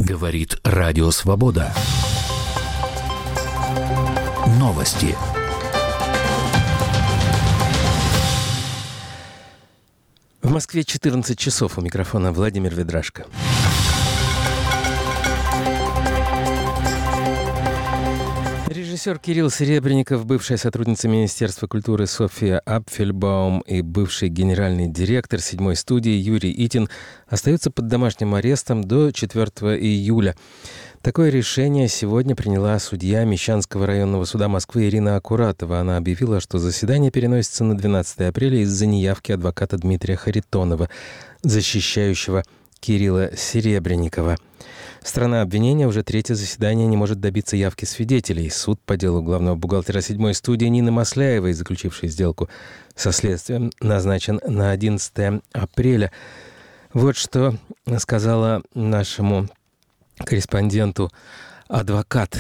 Говорит Радио Свобода. Новости. В Москве 14 часов. У микрофона Владимир Ведрашко. Режиссер Кирилл Серебренников, бывшая сотрудница Министерства культуры Софья Апфельбаум и бывший генеральный директор 7-й студии Юрий Итин остаются под домашним арестом до 4 июля. Такое решение сегодня приняла судья Мещанского районного суда Москвы Ирина Акуратова. Она объявила, что заседание переносится на 12 апреля из-за неявки адвоката Дмитрия Харитонова, защищающего Кирилла Серебренникова. Сторона обвинения уже третье заседание не может добиться явки свидетелей. Суд по делу главного бухгалтера 7-й студии Нины Масляевой, заключившей сделку со следствием, назначен на 11 апреля. Вот что сказала нашему корреспонденту адвокат.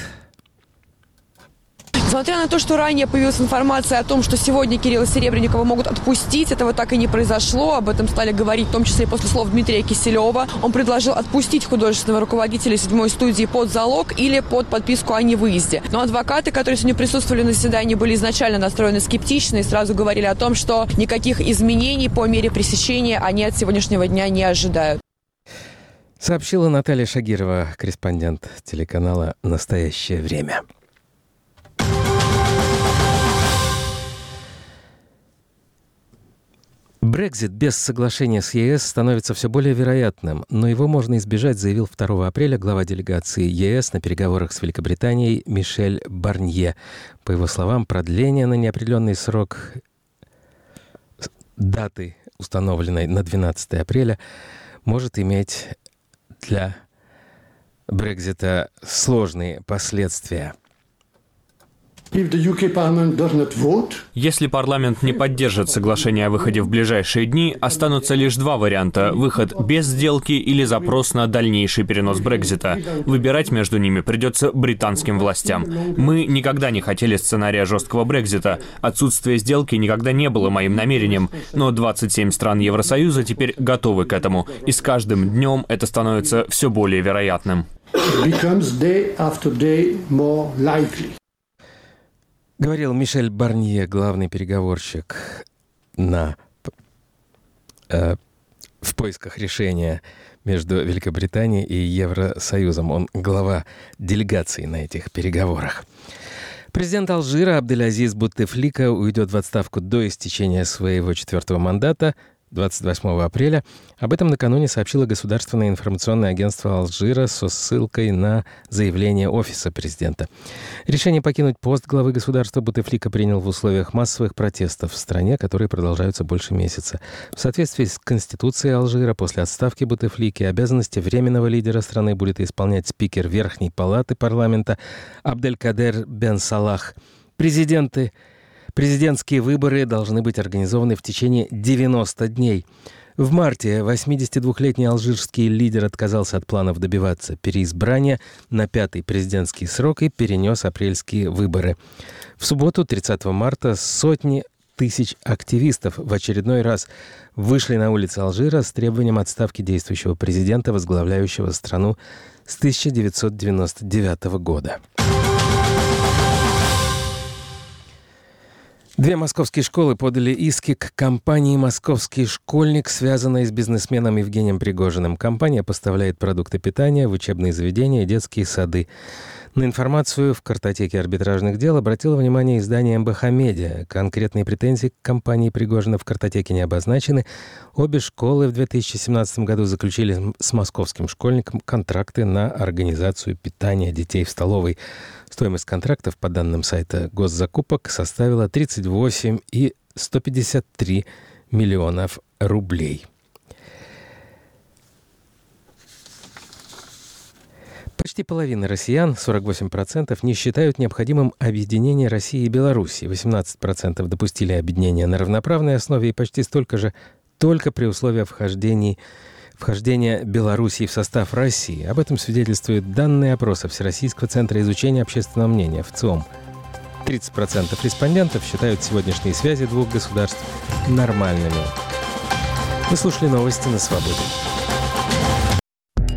Несмотря на то, что ранее появилась информация о том, что сегодня Кирилла Серебренникова могут отпустить, этого так и не произошло. Об этом стали говорить в том числе и после слов Дмитрия Киселева. Он предложил отпустить художественного руководителя 7-й студии под залог или под подписку о невыезде. Но адвокаты, которые сегодня присутствовали на заседании, были изначально настроены скептично и сразу говорили о том, что никаких изменений по мере пресечения они от сегодняшнего дня не ожидают. Сообщила Наталья Шагирова, корреспондент телеканала «Настоящее время». Брексит без соглашения с ЕС становится все более вероятным, но его можно избежать, заявил 2 апреля глава делегации ЕС на переговорах с Великобританией Мишель Барнье. По его словам, продление на неопределенный срок даты, установленной на 12 апреля, может иметь для Брексита сложные последствия. Если парламент не поддержит соглашение о выходе в ближайшие дни, останутся лишь два варианта – выход без сделки или запрос на дальнейший перенос Брексита. Выбирать между ними придется британским властям. Мы никогда не хотели сценария жесткого Брексита. Отсутствие сделки никогда не было моим намерением. Но 27 стран Евросоюза теперь готовы к этому. И с каждым днем это становится все более вероятным. Говорил Мишель Барнье, главный переговорщик в поисках решения между Великобританией и Евросоюзом. Он глава делегации на этих переговорах. Президент Алжира Абделазиз Бутефлика уйдет в отставку до истечения своего 4-го мандата 28 апреля. Об этом накануне сообщило Государственное информационное агентство Алжира со ссылкой на заявление Офиса президента. Решение покинуть пост главы государства Бутефлика принял в условиях массовых протестов в стране, которые продолжаются больше месяца. В соответствии с Конституцией Алжира, после отставки Бутефлики обязанности временного лидера страны будет исполнять спикер Верхней палаты парламента Абделькадер Бен Салах. Президентские выборы должны быть организованы в течение 90 дней. В марте 82-летний алжирский лидер отказался от планов добиваться переизбрания на 5-й президентский срок и перенес апрельские выборы. В субботу, 30 марта, сотни тысяч активистов в очередной раз вышли на улицы Алжира с требованием отставки действующего президента, возглавляющего страну с 1999 года. Две московские школы подали иски к компании «Московский школьник», связанной с бизнесменом Евгением Пригожиным. Компания поставляет продукты питания в учебные заведения и детские сады. На информацию в картотеке арбитражных дел обратило внимание издание МБХ Медиа. Конкретные претензии к компании Пригожина в картотеке не обозначены. Обе школы в 2017 году заключили с московским школьником контракты на организацию питания детей в столовой. Стоимость контрактов, по данным сайта госзакупок, составила 38,153 миллионов рублей. Почти половина россиян, 48%, не считают необходимым объединение России и Беларуси. 18% допустили объединение на равноправной основе и почти столько же только при условии вхождения Белоруссии в состав России. Об этом свидетельствуют данные опроса Всероссийского центра изучения общественного мнения ВЦИОМ. 30% респондентов считают сегодняшние связи двух государств нормальными. Вы слушали новости на «Свободе».